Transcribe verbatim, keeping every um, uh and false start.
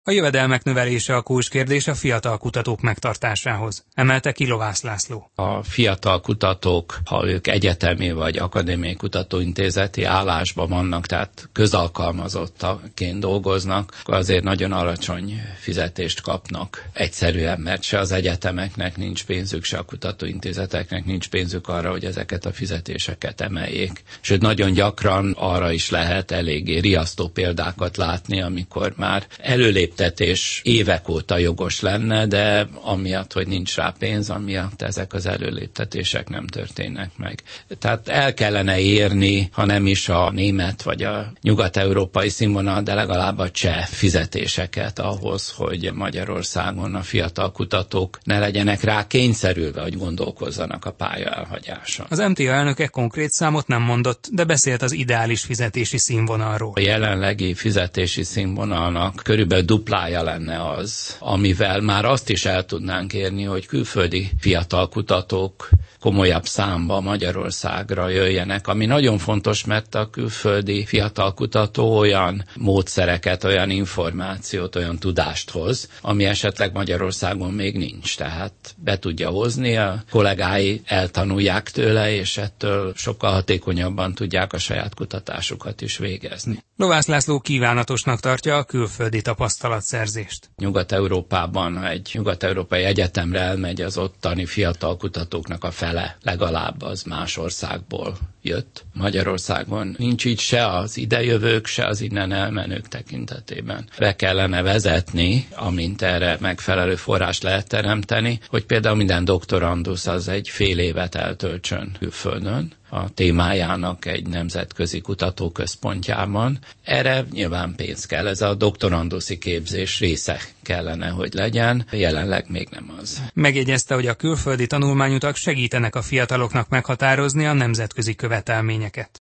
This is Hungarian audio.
A jövedelmek növelése a kulcskérdés a fiatal kutatók megtartásához, emelte ki Lovász László. A fiatal kutatók, ha ők egyetemi vagy akadémiai kutatóintézeti állásban vannak, tehát közalkalmazottaként dolgoznak, akkor azért nagyon alacsony fizetést kapnak. Egyszerűen, mert se az egyetemeknek nincs pénzük, se a kutatóintézeteknek nincs pénzük arra, hogy ezeket a fizetéseket emeljék. Sőt, nagyon gyakran arra is lehet eléggé riasztó példákat látni, amikor már előléptetés évek óta jogos lenne, de amiatt, hogy nincs rá pénz, amiatt ezek az előléptetések nem történnek meg. Tehát el kellene érni, ha nem is a német vagy a nyugat-európai színvonal, de legalább a cseh fizetéseket ahhoz, hogy Magyarországon a fiatal kutatók ne legyenek rá kényszerülve, hogy gondolkozzanak a pálya elhagyáson. Az em té á elnöke konkrét számot nem mondott, de beszélt az ideális fizetési színvonalról. A jelenlegi fizetési színvonalnak körülbelül duplája lenne az, amivel már azt is el tudnánk érni, hogy külföldi fiatal kutatók komolyabb számba Magyarországra jöjjenek, ami nagyon fontos, mert a külföldi fiatal kutató olyan módszereket, olyan információt, olyan tudást hoz, ami esetleg Magyarországon még nincs. Tehát be tudja hozni, a kollégái eltanulják tőle, és ettől sokkal hatékonyabban tudják a saját kutatásukat is végezni. Lovász László kívánatosnak tartja a külföldi tapasztalatszerzést. Nyugat-Európában, ha egy nyugat-európai egyetemre elmegy, az ottani fiatal kutatóknak a fele legalább az más országból jött. Magyarországon nincs így se az idejövők, se az innen elmenők tekintetében. Be kellene vezetni, amint erre megfelelő forrás lehet teremteni, hogy például minden doktorandusz az egy fél évet eltöltsön külföldön, a témájának egy nemzetközi kutatóközpontjában. Erre nyilván pénz kell, ez a doktoranduszi képzés része kellene, hogy legyen, jelenleg még nem az. Megjegyezte, hogy a külföldi tanulmányutak segítenek a fiataloknak meghatározni a nemzetközi követelményeket.